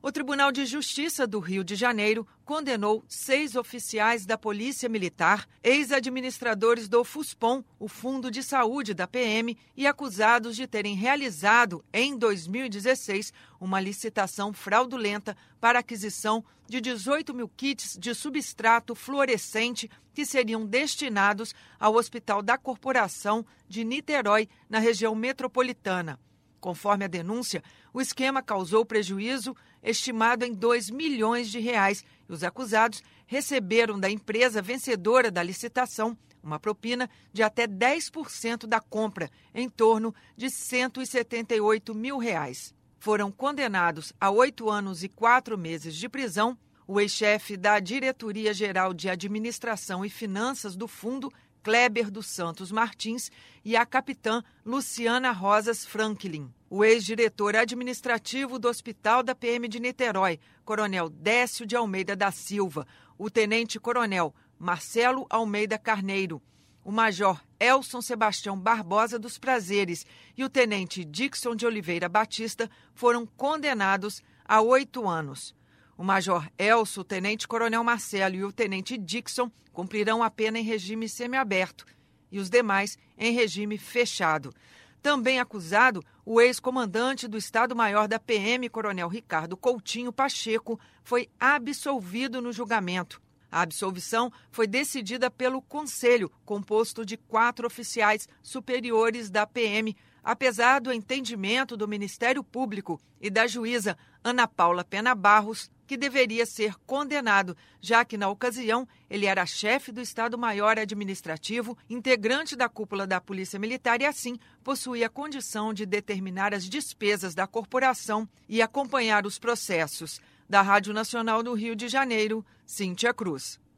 O Tribunal de Justiça do Rio de Janeiro condenou 6 oficiais da Polícia Militar, ex-administradores do FUSPOM, o Fundo de Saúde da PM, e acusados de terem realizado, em 2016, uma licitação fraudulenta para aquisição de 18 mil kits de substrato fluorescente que seriam destinados ao Hospital da Corporação de Niterói, na região metropolitana. Conforme a denúncia, o esquema causou prejuízo estimado em R$2 milhões e os acusados receberam da empresa vencedora da licitação uma propina de até 10% da compra, em torno de R$178 mil. Foram condenados a 8 anos e 4 meses de prisão o ex-chefe da Diretoria-Geral de Administração e Finanças do Fundo, Kleber dos Santos Martins, e a capitã Luciana Rosas Franklin. O ex-diretor administrativo do Hospital da PM de Niterói, Coronel Décio de Almeida da Silva, o tenente-coronel Marcelo Almeida Carneiro, o major Elson Sebastião Barbosa dos Prazeres e o tenente Dixon de Oliveira Batista foram condenados a 8 anos. O major Elson, o tenente-coronel Marcelo e o tenente Dixon cumprirão a pena em regime semiaberto e os demais em regime fechado. Também acusado, o ex-comandante do Estado-Maior da PM, coronel Ricardo Coutinho Pacheco, foi absolvido no julgamento. A absolvição foi decidida pelo Conselho, composto de 4 oficiais superiores da PM, apesar do entendimento do Ministério Público e da juíza Ana Paula Pena Barros, que deveria ser condenado, já que, na ocasião, ele era chefe do Estado-Maior Administrativo, integrante da cúpula da Polícia Militar e, assim, possuía a condição de determinar as despesas da corporação e acompanhar os processos. Da Rádio Nacional do Rio de Janeiro, Cíntia Cruz.